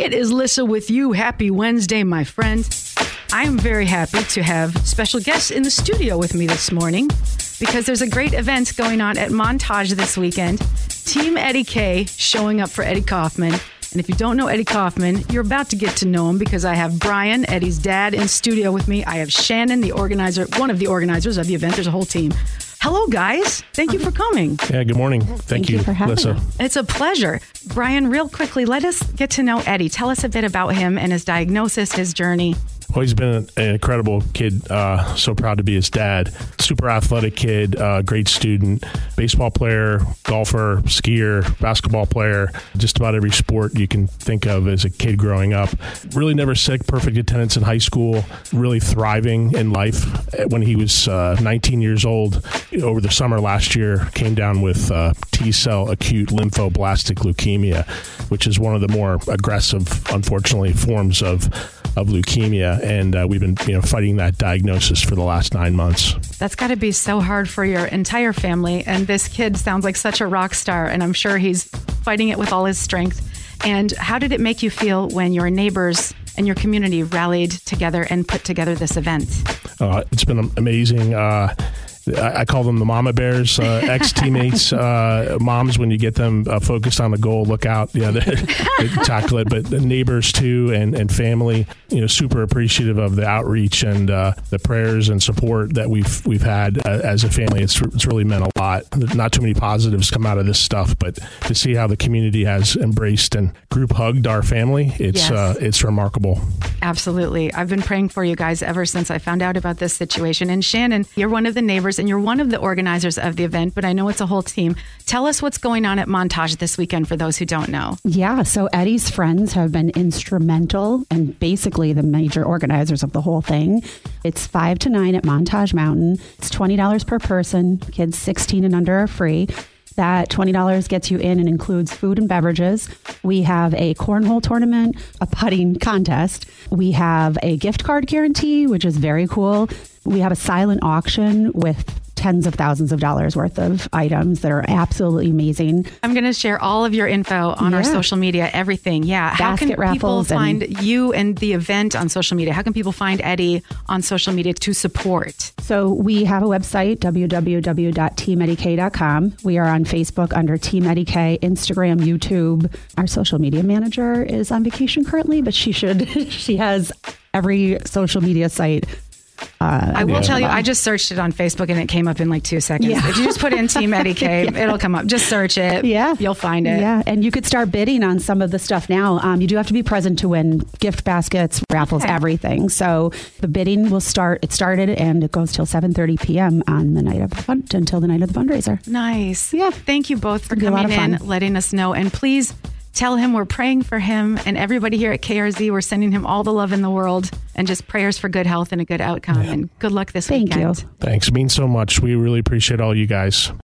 It is Lissa with you. Happy Wednesday, my friend. I am very happy to have special guests in the studio with me this morning because there's a great event going on at Montage this weekend. Team Eddie K showing up for Eddie Kaufman. And if you don't know Eddie Kaufman, you're about to get to know him because I have Brian, Eddie's dad, in studio with me. I have Shannon, the organizer, one of the organizers of the event. There's a whole team. Hello, guys. Thank you for coming. Yeah, good morning. Thank you for having Lissa. us. It's a pleasure. Brian, real quickly, let us get to know Eddie. Tell us a bit about him and his diagnosis, his journey. Well, he's been an incredible kid. So proud to be his dad. Super athletic kid, great student, baseball player, golfer, skier, basketball player, just about every sport you can think of as a kid growing up. Really never sick, perfect attendance in high school, really thriving in life. When he was 19 years old, over the summer last year, came down with T-cell acute lymphoblastic leukemia, which is one of the more aggressive, unfortunately, forms of leukemia, and we've been fighting that diagnosis for the last 9 months. That's got to be so hard for your entire family, and this kid sounds like such a rock star, and I'm sure he's fighting it with all his strength. And how did it make you feel when your neighbors and your community rallied together and put together this event? It's been amazing. I call them the mama bears, ex-teammates, moms. When you get them focused on the goal, look out, they tackle it. But the neighbors too, and family, super appreciative of the outreach and the prayers and support that we've had as a family. It's really meant a lot. Not too many positives come out of this stuff, but to see how the community has embraced and group hugged our family, it's remarkable. Absolutely. I've been praying for you guys ever since I found out about this situation. And Shannon, you're one of the neighbors and you're one of the organizers of the event, but I know it's a whole team. Tell us what's going on at Montage this weekend for those who don't know. Yeah, so Eddie's friends have been instrumental and basically the major organizers of the whole thing. It's 5 to 9 at Montage Mountain. It's $20 per person. Kids 16 and under are free. That $20 gets you in and includes food and beverages. We have a cornhole tournament, a putting contest. We have a gift card guarantee, which is very cool. We have a silent auction with tens of thousands of dollars worth of items that are absolutely amazing. I'm going to share all of your info on our social media, everything. Yeah. How can people find you and the event on social media? How can people find Eddie on social media to support? So we have a website, www.teameddijk.com. We are on Facebook under Team Eddie K, Instagram, YouTube. Our social media manager is on vacation currently, but she has every social media site. I will tell you, I just searched it on Facebook and it came up in like 2 seconds. Yeah. If you just put in Team Eddie K, it'll come up. Just search it. Yeah. You'll find it. Yeah. And you could start bidding on some of the stuff now. You do have to be present to win gift baskets, raffles, everything. So the bidding will start. It started and it goes till 7:30 p.m. on the night of the until the night of the fundraiser. Nice. Yeah. Thank you both for coming in, letting us know. And please tell him we're praying for him, and everybody here at KRZ, we're sending him all the love in the world and just prayers for good health and a good outcome. Yeah. And good luck this weekend. Thank you. Thanks. It means so much. We really appreciate all you guys.